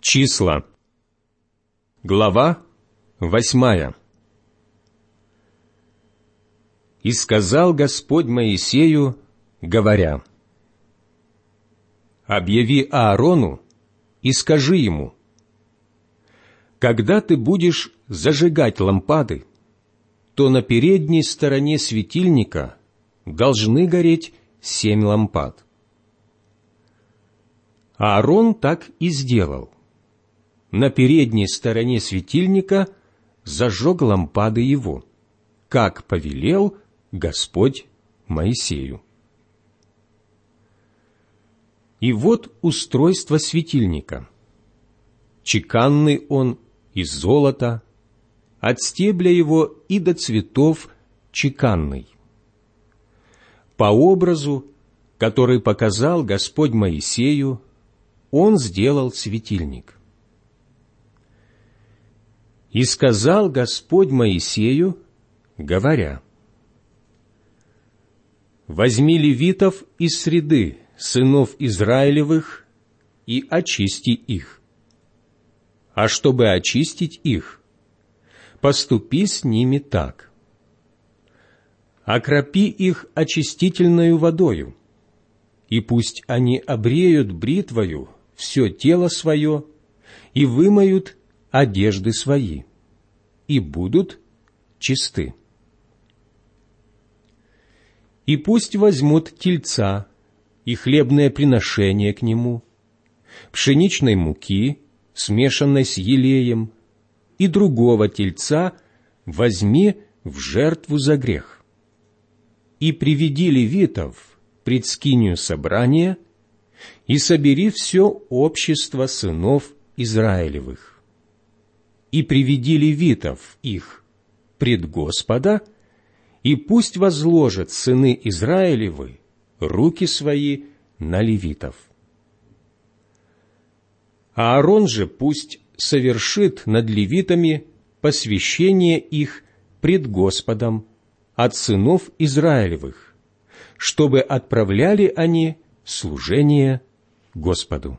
Числа. Глава 8. «И сказал Господь Моисею, говоря: объяви Аарону и скажи ему: когда ты будешь зажигать лампады, то на передней стороне светильника должны гореть 7 лампад. Аарон так и сделал. На передней стороне светильника зажег лампады его, как повелел Господь Моисею. И вот устройство светильника. Чеканный он из золота, от стебля его и до цветов чеканный. По образу, который показал Господь Моисею, он сделал светильник. И сказал Господь Моисею, говоря: возьми левитов из среды сынов Израилевых и очисти их. А чтобы очистить их, поступи с ними так: окропи их очистительною водою, и пусть они обреют бритвою все тело свое и вымоют одежды свои, и будут чисты. И пусть возьмут тельца и хлебное приношение к нему, пшеничной муки, смешанной с елеем, и другого тельца возьми в жертву за грех. И приведи левитов пред скинию собрания, и собери все общество сынов Израилевых. И приведи левитов их пред Господа, и пусть возложат сыны Израилевы руки свои на левитов. Аарон же пусть совершит над левитами посвящение их пред Господом от сынов Израилевых, чтобы отправляли они служение Господу.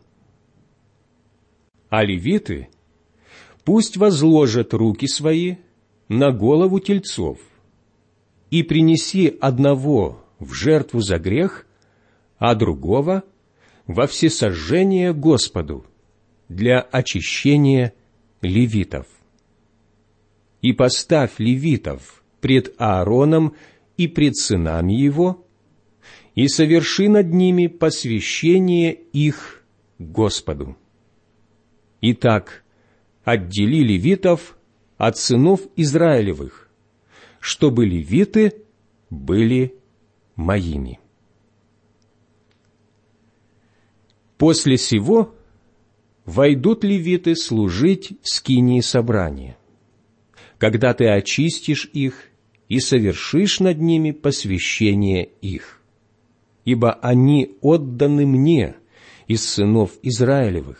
А левиты пусть возложат руки свои на голову тельцов, и принеси одного в жертву за грех, а другого во всесожжение Господу для очищения левитов. И поставь левитов пред Аароном и пред сынами его, и соверши над ними посвящение их Господу. Итак, отдели левитов от сынов Израилевых, чтобы левиты были моими. После сего войдут левиты служить в скинии собрания, когда ты очистишь их и совершишь над ними посвящение их, ибо они отданы мне из сынов Израилевых.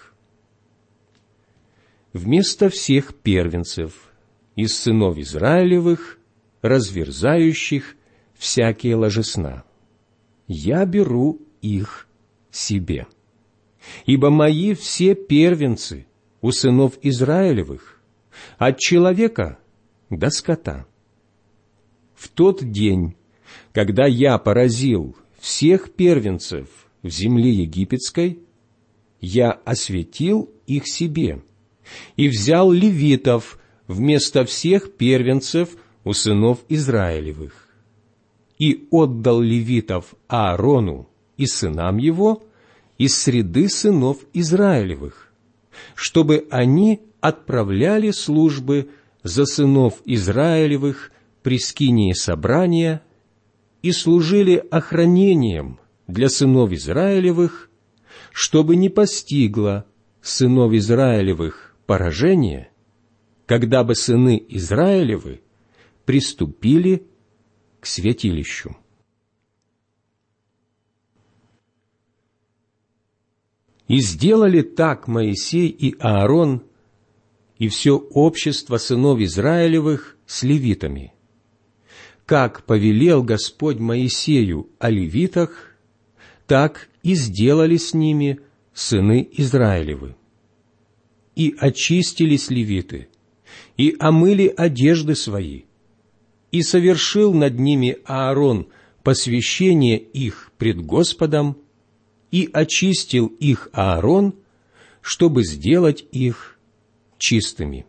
Вместо всех первенцев из сынов Израилевых, разверзающих всякие ложесна, я беру их себе. Ибо мои все первенцы у сынов Израилевых, от человека до скота. В тот день, когда я поразил всех первенцев в земле египетской, я осветил их себе и взял левитов вместо всех первенцев у сынов Израилевых, и отдал левитов Аарону и сынам его из среды сынов Израилевых, чтобы они отправляли службы за сынов Израилевых при скинии собрания и служили охранением для сынов Израилевых, чтобы не постигло сынов Израилевых поражение, когда бы сыны Израилевы приступили к святилищу. И сделали так Моисей и Аарон, и все общество сынов Израилевых с левитами, как повелел Господь Моисею о левитах, так и сделали с ними сыны Израилевы. и очистились левиты, и омыли одежды свои, и совершил над ними Аарон посвящение их пред Господом, и очистил их Аарон, чтобы сделать их чистыми.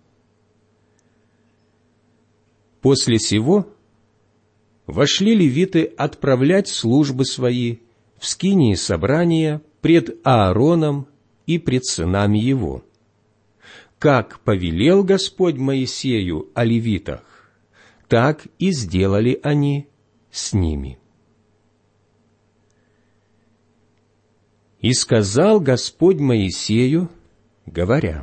После сего вошли левиты отправлять службы свои в скинии собрания пред Аароном и пред сынами его. Как повелел Господь Моисею о левитах, так и сделали они с ними. И сказал Господь Моисею, говоря: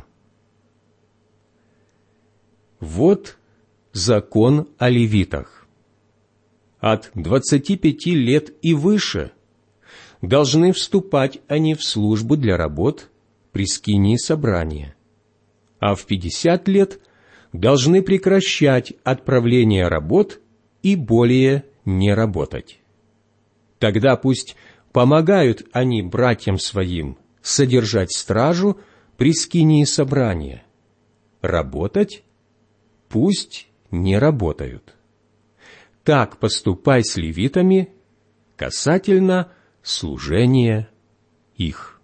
«Вот закон о левитах. От 25 лет и выше должны вступать они в службу для работ при скинии собрания, а в 50 лет должны прекращать отправление работ и более не работать. Тогда пусть помогают они братьям своим содержать стражу при скинии собрания. Работать пусть не работают. Так поступай с левитами касательно служения их».